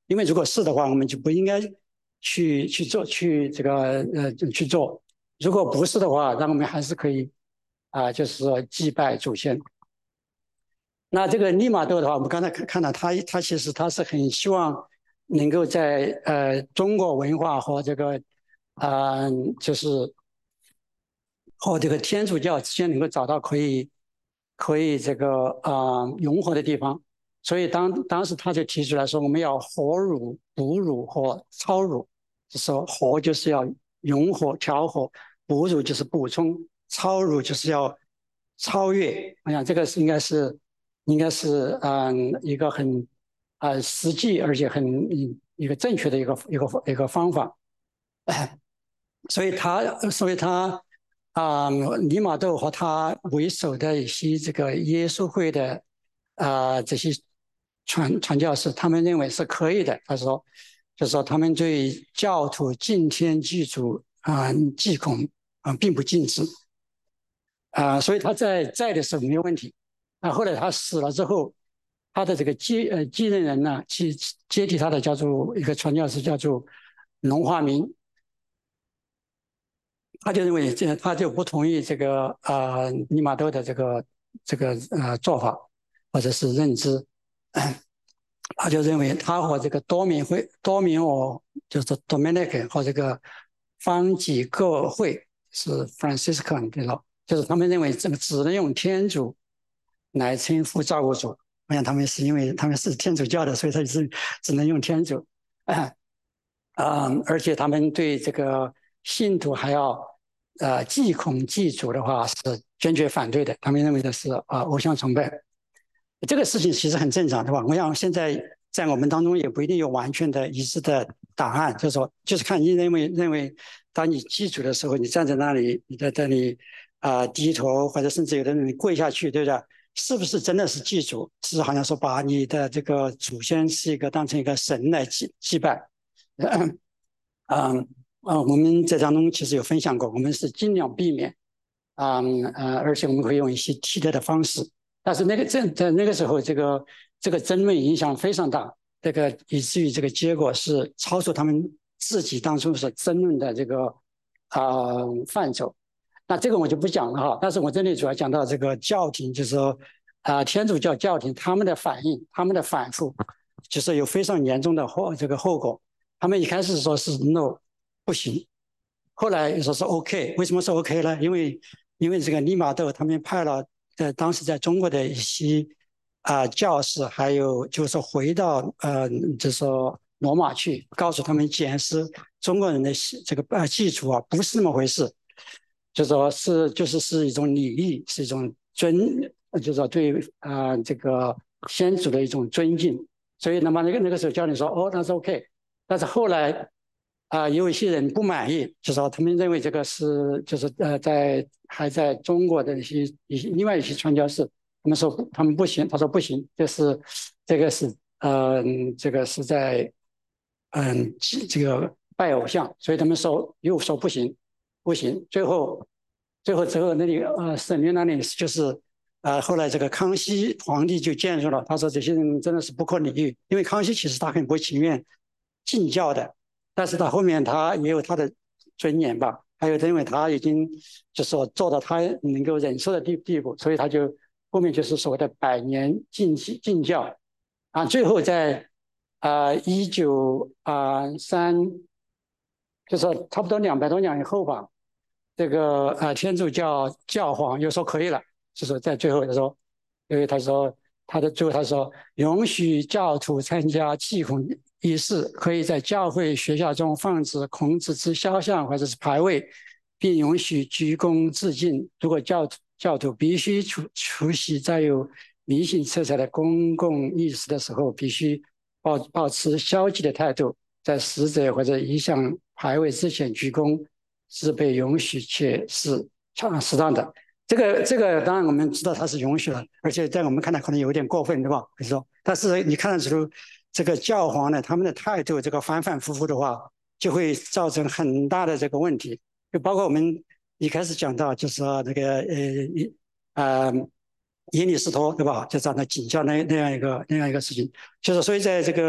因为如果是的话，我们就不应该去去做去这个呃去做。如果不是的话，那我们还是可以啊、呃，就是说祭拜祖先。那这个利玛窦的话，我们刚才看看到他，他其实他是很希望能够在呃中国文化和这个啊、呃、就是和这个天主教之间能够找到可以可以这个啊、呃、融合的地方。所以当当时他就提出来说，我们要和乳、哺乳和超乳，就说和就是要融合、调和，哺乳就是补充，超乳就是要超越。我想这个是应该是应该是嗯一个很啊、呃、实际而且很一个正确的一个一个一个方法。所以他所以他啊、呃、利玛窦和他为首的一些这个耶稣会的啊、呃、这些传传教士，他们认为是可以的。他说，就是说他们对教徒敬天祭祖啊、祭孔啊、并不禁止啊、所以他在在的时候没有问题。那后来他死了之后，他的这个接呃继任人呢，接接替他的叫做一个传教士叫做龙华明。他就认为这他就不同意这个呃利玛窦的这个这个呃做法或者是认知。他就认为他和这个多明会多明我就是 Dominic 和这个方济各会是 Franciscan 对了，就是他们认为这个只能用天主来称呼造物主。我想他们是因为他们是天主教的，所以他是只能用天主。啊、呃，而且他们对这个信徒还要呃祭孔祭祖的话是坚决反对的，他们认为的是啊、呃、偶像崇拜。这个事情其实很正常，对吧？我想现在在我们当中也不一定有完全的一致的答案，就是说，就是看你认为认为，当你祭祖的时候，你站在那里，你在这里啊、呃、低头，或者甚至有的人跪下去，对不对？是不是真的是祭祖？是好像说把你的这个祖先是一个当成一个神来祭祭拜。嗯嗯呃，我们在当中其实有分享过，我们是尽量避免。嗯呃，而且我们会用一些替代的方式。但是那个在在那个时候，这个这个争论影响非常大，这个以至于这个结果是超出他们自己当初所争论的这个啊、呃、范畴。那这个我就不讲了哈。但是我这里主要讲到这个教廷，就是说啊、呃、天主教教廷他们的反应，他们的反复，就是有非常严重的后这个后果。他们一开始说是 no 不行，后来又说是 OK。为什么是 OK 呢？因为因为这个利玛窦他们派了呃当时在中国的一些啊、呃、教士，还有就是说回到呃就是说罗马去，告诉他们解释中国人的这个呃祭祖啊不是那么回事，就说是就是是一种礼仪，是一种尊，就是说对啊、呃、这个先祖的一种尊敬。所以那么那个那个时候教你说哦那是 OK。但是后来啊、呃，有一些人不满意，就说他们认为这个是就是呃，在还在中国的一些一些另外一些传教士，他们说他们不行，他说不行，这是这个是呃这个是在嗯这个拜偶像，所以他们说又说不行不行。最后最后最后那里呃省略那里就是呃后来这个康熙皇帝就建议了，他说这些人真的是不可理喻，因为康熙其实他很不情愿禁教的。但是他后面他也有他的尊严吧，还有因为他已经就是说做到他能够忍受的地地步，所以他就后面就是所谓的百年禁禁教啊。最后在啊一九啊三，就是说差不多两百多年以后吧，这个呃天主教教皇又说可以了，就是在最后他说，因为他说他的最后他说允许教徒参加祭孔仪式，可以在教会学校中放置孔子之肖像或者是牌位，并允许鞠躬致敬。如果教教徒必须出出席载有迷信色彩的公共仪式的时候，必须保保持消极的态度，在死者或者遗像牌位之前鞠躬是被允许且是适当的。这个这个当然我们知道它是允许了，而且在我们看来可能有点过分，对吧？比如说，但是你看得出这个教皇呢，他们的态度这个反反复复的话，就会造成很大的这个问题。就包括我们一开始讲到，就是说那个呃呃耶里斯托，对吧？就讲到景教那那样一个那样一个事情，就是所以在这个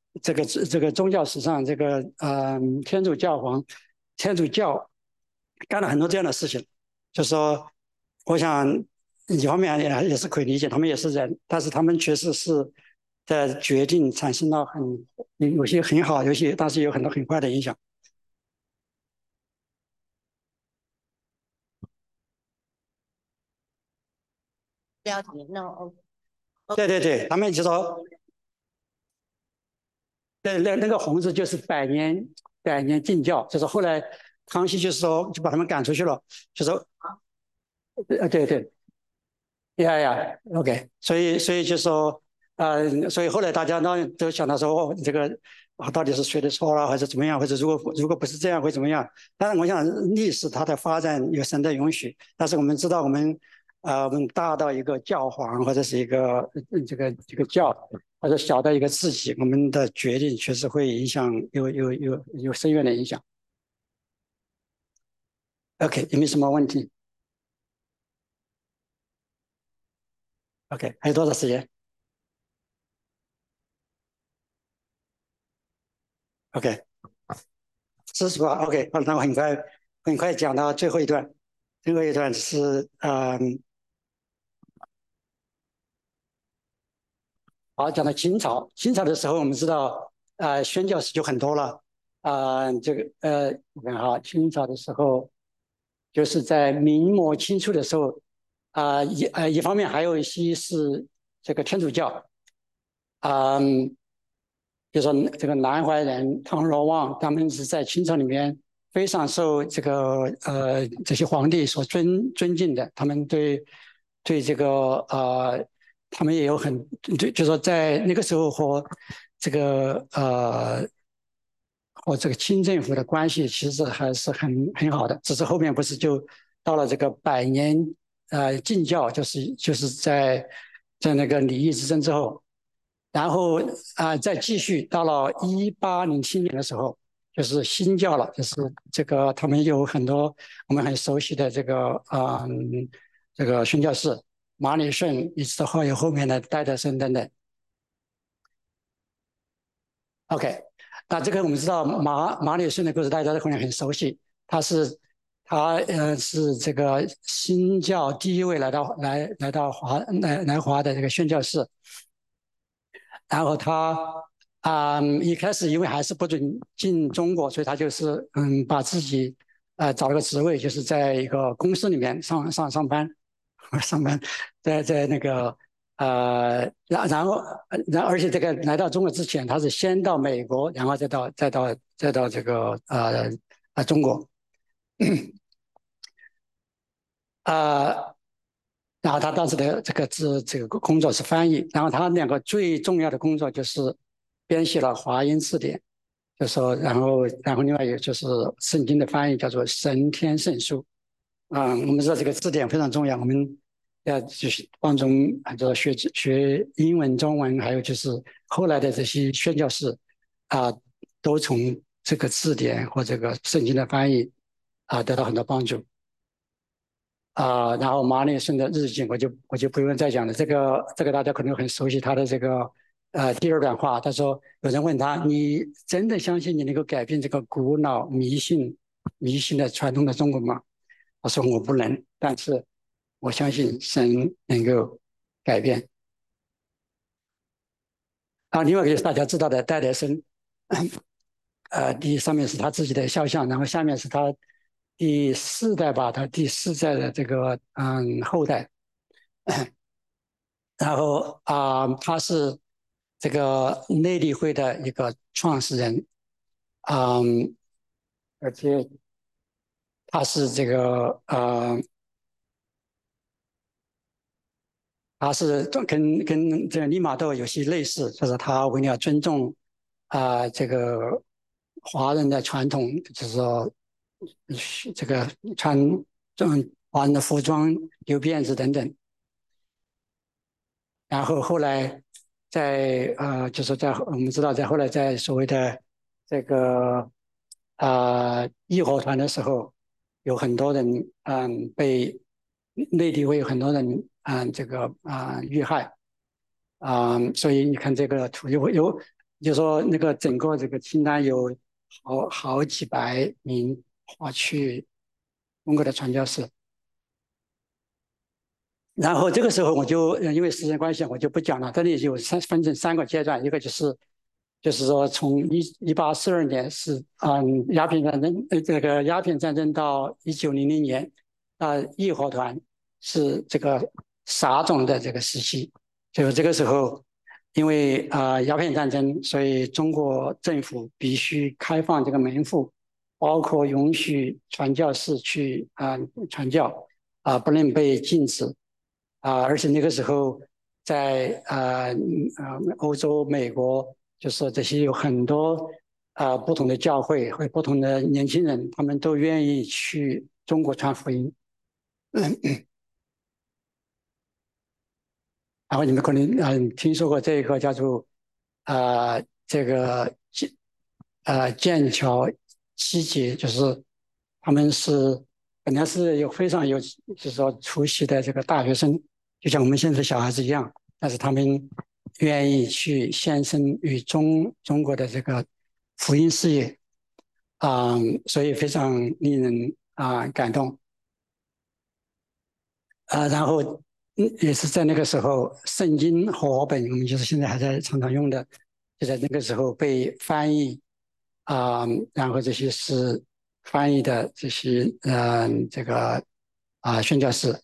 这个这个宗教史上，这个呃天主教皇、天主教干了很多这样的事情，就说我想一方面也也是可以理解，他们也是人，但是他们确实是在决定产生了很有些很好，有些但是有很多很坏的影响。 标题 no， 对对对，他们就说，对，那那个红字就是百年百年禁教，就是后来康熙就是说就把他们赶出去了，就说呃对对呀呀，OK，所以所以就说呃，所以后来大家呢都想到说哦这个啊到底是谁的错了，或者怎么样，或者如果如果不是这样会怎么样？当然，我想历史它的发展有神的允许，但是我们知道我们呃我们大到一个教皇或者是一个呃这个这个教。或者小到一个自己，我们的决定确实会影响，有有有有深远的影响。OK，有没有什么问题？OK，还有多少时间？OK，四十八。OK，好，那我很快很快讲到最后一段。最后一段是嗯，好，讲到清朝。清朝的时候，我们知道，呃，宣教士就很多了。啊、呃这个呃，你看哈，清朝的时候，就是在明末清初的时候，啊、一呃一方面还有一些是这个天主教。嗯，就说这个南怀仁、唐若望，他们是在清朝里面非常受这个呃这些皇帝所尊尊敬的，他们对对这个呃，他们也有很就就说在那个时候和这个呃和这个清政府的关系其实还是很很好的，只是后面不是就到了这个百年呃禁教，就是就是在在那个李义之争之后。然后啊、呃再继续到了一八零七年的时候，就是新教了，就是这个他们有很多我们很熟悉的这个嗯这个宣教士马礼顺，一直到后有后面的戴德生等等。OK，那这个我们知道马马礼顺的故事大家可能很熟悉，他是他呃是这个新教第一位来到来来到华来来华的这个宣教士。然后他啊、嗯一开始因为还是不准进中国，所以他就是嗯把自己呃找了个职位，就是在一个公司里面上上上班，上班在在那个呃然然后然而且这个来到中国之前，他是先到美国，然后再到再到再到这个呃呃中国。呃然后他当时的这个这这个工作是翻译，然后他两个最重要的工作就是编写了华音字典，就说然后然后另外一个就是圣经的翻译，叫做神天圣书。嗯，我们知道这个字典非常重要，我们要就是帮助很多学学英文、中文，还有就是后来的这些宣教士啊，都从这个字典或这个圣经的翻译啊得到很多帮助。啊、然后马里森的日记，我就我就不用再讲了。这个这个大家可能很熟悉他的这个呃第二段话。他说，有人问他：“你真的相信你能够改变这个古老迷信迷信的传统的中国吗？”他说：“我不能，但是我相信神能够改变。”啊，另外一个就是大家知道的戴德生，呃，第上面是他自己的肖像，然后下面是他第四代吧，他第四代的这个嗯后代。然后啊、呃他是这个内地会的一个创始人。嗯，而且他是这个呃，他是跟跟这个利玛窦有些类似，就是他为了尊重啊、呃这个华人的传统，就是说这个穿这种华人的服装、留辫子等等。然后后来在呃，就是在我们知道，在后来在所谓的这个呃义和团的时候，有很多人嗯被内地会有很多人嗯这个啊、呃遇害啊、所以你看这个图有有就说那个整个这个清单有好好几百名划去中国的传教士。然后这个时候我就呃因为时间关系我就不讲了，这里有三分成三个阶段，一个就是就是说从一一八四二年是嗯鸦片战争呃这个鸦片战争到一九零零年啊义和团是这个撒种的这个时期，就这个时候因为啊、呃、鸦片战争，所以中国政府必须开放这个门户，包括允许传教士去啊、呃、传教啊、不能被禁止。啊，而且那个时候在呃呃欧洲、美国，就是这些有很多啊、不同的教会和不同的年轻人，他们都愿意去中国传福音。然后你们可能嗯、呃、听说过这个叫做啊、呃、这个剑呃剑桥七杰，就是他们是本来是有非常有就是说出息的这个大学生，就像我们现在的小孩子一样，但是他们愿意去献身于中中国的这个福音事业，啊、所以非常令人啊、感动。啊，然后嗯，也是在那个时候，圣经和合本，我们就是现在还在常常用的，就在那个时候被翻译啊、然后这些是翻译的这些嗯、呃这个啊、宣教士。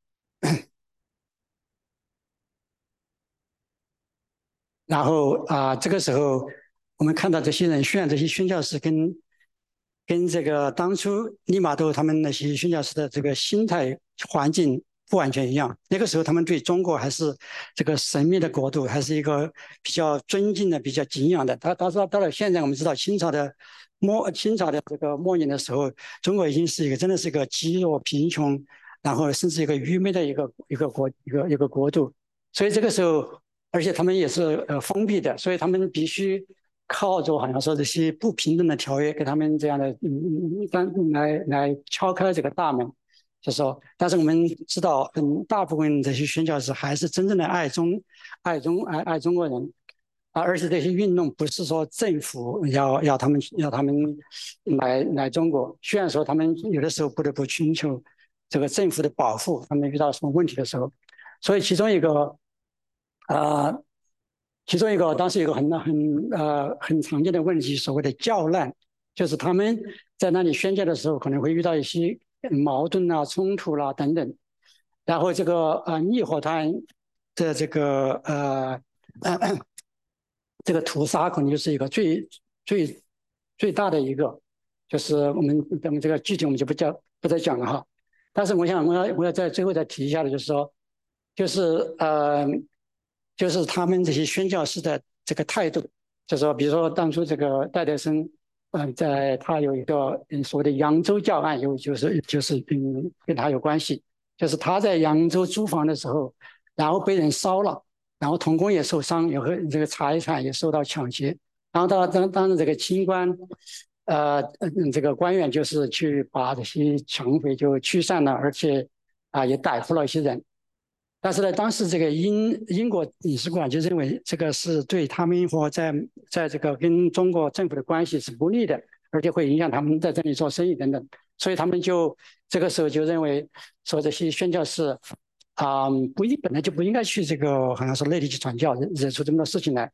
然后啊、这个时候我们看到这些人宣这些宣教士跟跟这个当初利玛窦他们那些宣教士的这个心态环境不完全一样。那个时候他们对中国还是这个神秘的国度，还是一个比较尊敬的、比较敬仰的。他到到到了现在，我们知道清朝的末清朝的这个末年的时候，中国已经是一个真的是一个积弱贫穷，然后甚至一个愚昧的一个一个国一个一个国度。所以这个时候，而且他们也是呃封闭的，所以他们必须靠着好像说这些不平等的条约，给他们这样的嗯嗯来来敲开这个大门。就说，但是我们知道，嗯，大部分这些宣教士还是真正的爱中爱中爱爱中国人啊，而且这些运动不是说政府要要他们要他们来来中国，虽然说他们有的时候不得不寻求这个政府的保护，他们遇到什么问题的时候，所以其中一个。啊、呃其中一个当时有个很很呃很常见的问题，所谓的教难，就是他们在那里宣教的时候，可能会遇到一些矛盾啊、冲突啦、等等。然后这个呃义和团的这个呃呃这个屠杀，可能就是一个最最最大的一个，就是我们我们这个具体我们就不讲不再讲了哈。但是我想我要我要在最后再提一下的，就是说，就是呃。就是他们这些宣教师的这个态度，就是说，比如说当初这个戴德生，嗯、呃，在他有一个嗯所谓的扬州教案，有就是就是嗯跟他有关系，就是他在扬州租房的时候，然后被人烧了，然后童工也受伤，有和这个财产也受到抢劫，然后当当当时这个清官，呃嗯这个官员就是去把这些抢匪就驱散了，而且啊也逮捕了一些人。但是呢，当时这个英英国领事馆就认为这个是对他们和在在这个跟中国政府的关系是不利的，而且会影响他们在这里做生意等等，所以他们就这个时候就认为说这些宣教士啊、嗯不应本来就不应该去这个好像是内地去传教，惹出这么多事情来。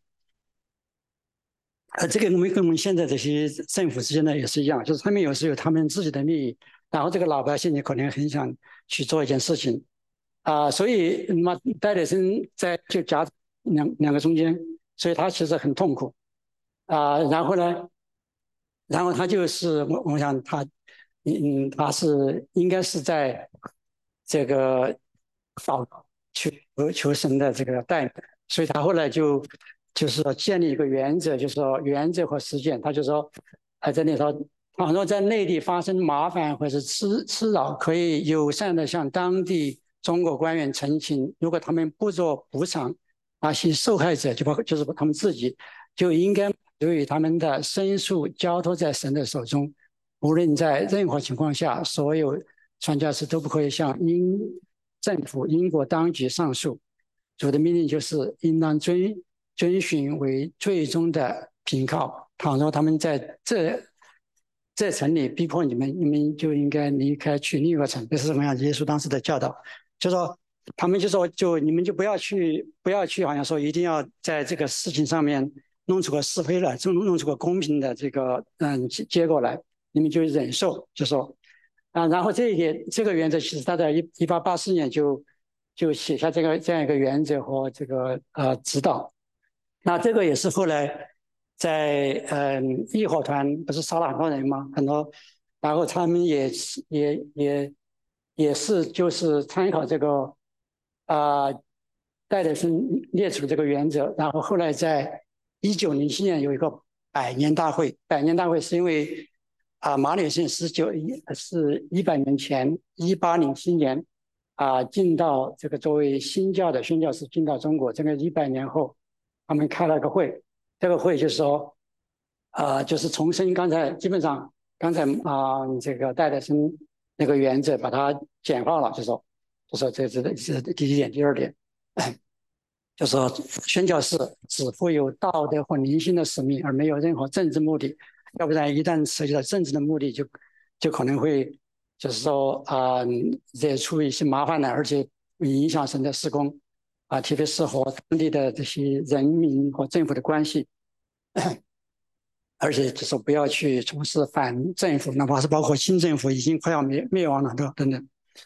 呃，这个我们跟我们现在这些政府之间呢也是一样，就是他们有时有他们自己的利益，然后这个老百姓也可能很想去做一件事情。啊、所以那么戴德生在就夹两两个中间，所以他其实很痛苦啊、然后呢，然后他就是我我想他，嗯，他是应该是在这个祷告求求神的这个带领，所以他后来就就是说建立一个原则，就是说原则和实践，他就说，啊，这里头。倘若在内地发生麻烦或者是滋滋扰，可以友善的向当地中国官员澄清。如果他们不做补偿，那些受害者就包括就是他们自己，就应该由于他们的申诉交托在神的手中。无论在任何情况下，所有传教士都不可以向英政府、英国当局上诉。主的命令就是应当遵遵循为最终的凭靠。倘若他们在这这城里逼迫你们，你们就应该离开去另一个城。这是我想耶稣当时的教导，就说他们就说就你们就不要去不要去，好像说一定要在这个事情上面弄出个是非来，弄弄出个公平的这个嗯结果来，你们就忍受，就说啊，然后这一点这个原则其实他在一一八八四年就就写下这个这样一个原则和这个呃指导。那这个也是后来在嗯义和团不是杀了很多人吗？很多，然后他们也也也也是就是参考这个啊、呃、戴德生列出的这个原则，然后后来在一九零七年有一个百年大会，百年大会是因为啊、呃、马里逊十九是一百年前一八零七年啊、呃、进到这个作为新教的宣教士进到中国，这个一百年后。他们开了个会，这个会就是说，呃，就是重申刚才基本上刚才啊、呃、这个戴德生那个原则，把它简化了，就说，就说这这是第一点，第二点，就说宣教士只负有道德和灵性的使命，而没有任何政治目的，要不然一旦涉及到政治的目的就，就就可能会就是说啊、呃、惹出一些麻烦来，而且会影响神的施工。啊，特别是和当地的这些人民和政府的关系，而且就是不要去从事反政府，哪怕是包括新政府已经快要灭灭亡了的等等。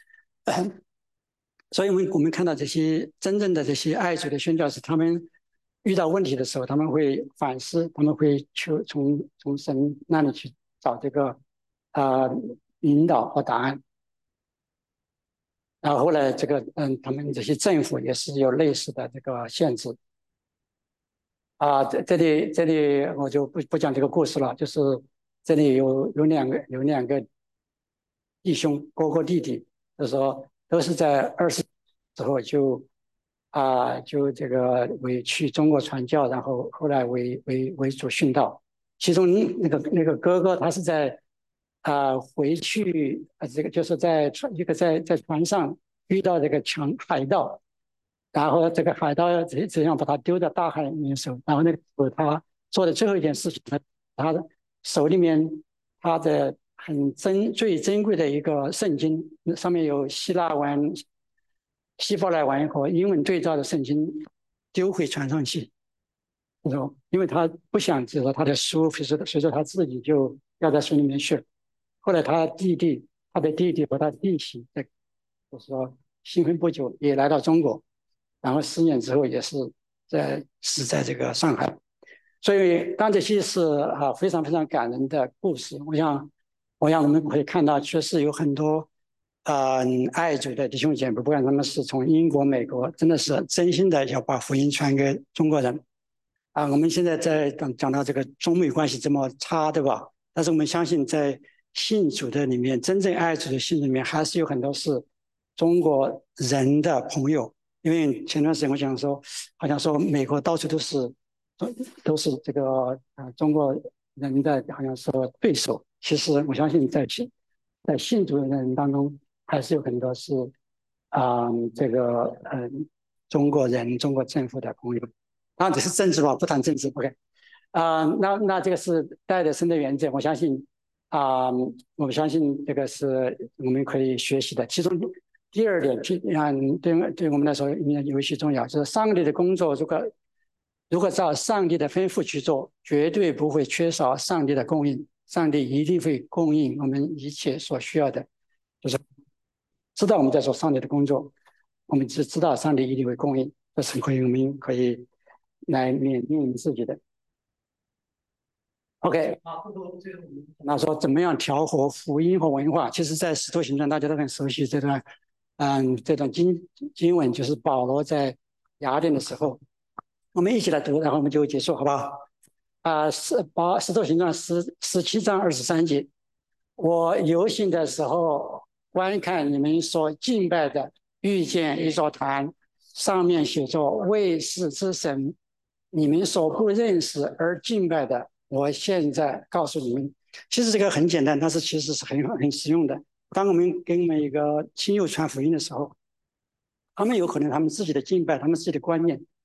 所以，我们我们看到这些真正的这些爱主的宣教士，他们遇到问题的时候，他们会反思，他们会求从从神那里去找这个啊、呃、引导和答案。然后后来这个嗯，他们这些政府也是有类似的这个限制啊。这这里这里我就不不讲这个故事了，就是这里有有两个有两个弟兄哥哥弟弟，就是说都是在二十之后就啊就这个为去中国传教，然后后来为为为主殉道。其中那个那个哥哥他是在啊回去啊这个就是在船一个在在船上遇到这个强海盗，然后这个海盗怎怎样把他丢到大海里面的时候，然后那个时候他做的最后一件事情呢，他的手里面他的很珍最珍贵的一个圣经，上面有希腊文、希伯来文和英文对照的圣经丢回船上去。因为他不想就是说他的书，所以说所以说他自己就掉在水里面去了。后来他弟弟，他的弟弟和他弟媳，就是说新婚不久也来到中国，然后十年之后也是在死在这个上海。所以当这些是啊非常非常感人的故事，我想我想我们可以看到，确实有很多啊、呃、爱主的弟兄姐妹，不管他们是从英国、美国，真的是真心的要把福音传给中国人。啊，我们现在在讲讲到这个中美关系这么差，对吧？但是我们相信，在信主的里面，真正爱主的信里面，还是有很多是中国人的朋友。因为前段时间我想说，好像说美国到处都是都是这个啊中国人的，好像说对手。其实我相信在信在信主的人当中，还是有很多是啊、呃、这个嗯、呃、中国人、中国政府的朋友。当然这是政治吧，不谈政治。OK， 啊、呃，那那这个是戴德生的原则，我相信啊、呃，我们相信这个是我们可以学习的。其中第二点，嗯，对对我们来说尤其重要，就是上帝的工作，如果如果照上帝的吩咐去做，绝对不会缺少上帝的供应，上帝一定会供应我们一切所需要的，就是知道我们在做上帝的工作，我们只知道上帝一定会供应，这是可以我们可以来勉励自己的。OK， 那说怎么样调和福音和文化？其实，在使徒行传大家都很熟悉这段，嗯，这段经经文，就是保罗在雅典的时候，我们一起来读，然后我们就结束，好不好？啊，使保使徒行传十十七章二十三节，我游行的时候观看你们所敬拜的，遇见一座坛，上面写着为世之神，你们所不认识而敬拜的。我现在告诉你们，其实这个很简单，但是其实是很很实用的。当我们给我们一个亲友传福音的时候，他们有可能他们自己的敬拜，他们自己的观念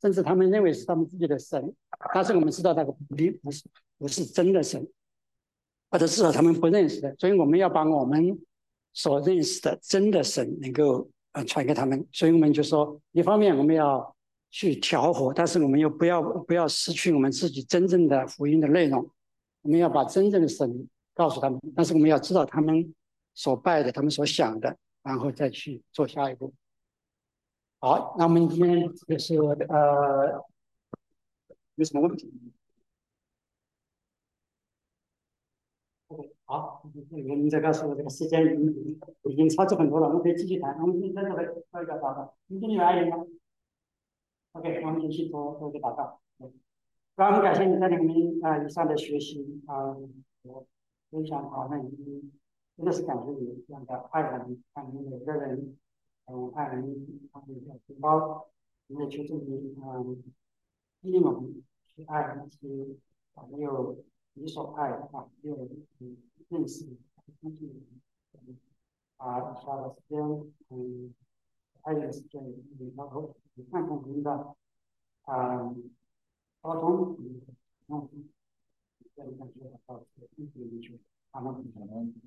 甚至他们认为是他们自己的神，但是我们知道那个不不是不是真的神，或者至少他们不认识的，所以我们要把我们所认识的真的神能够呃传给他们，所以我们就说，一方面我们要去调和，但是我们又不要不要失去我们自己真正的福音的内容，我们要把真正的神告诉他们，但是我们要知道他们所拜的，他们所想的，然后再去做下一步。好，那我们今天就是呃，有什么问题？好，我们这个是这个时间已经已经超出很多了，我们可以继续谈。我们今天在这里做一个祷告，你今天有爱人吗？OK，我们继续做做一个祷告。非常感谢你带领我们啊以上的学习啊，我分享讨论，真的是感谢你这样的爱人，爱你每个人，嗯，爱人他们的同胞，我们也求助你，嗯，激励我们去爱，去啊没有你所爱的啊，没有嗯认识工具啊，下的时间，嗯，还有时间，嗯，然后你看看我们的啊。交通，嗯，嗯，这个感觉到，嗯，嗯，嗯，他们。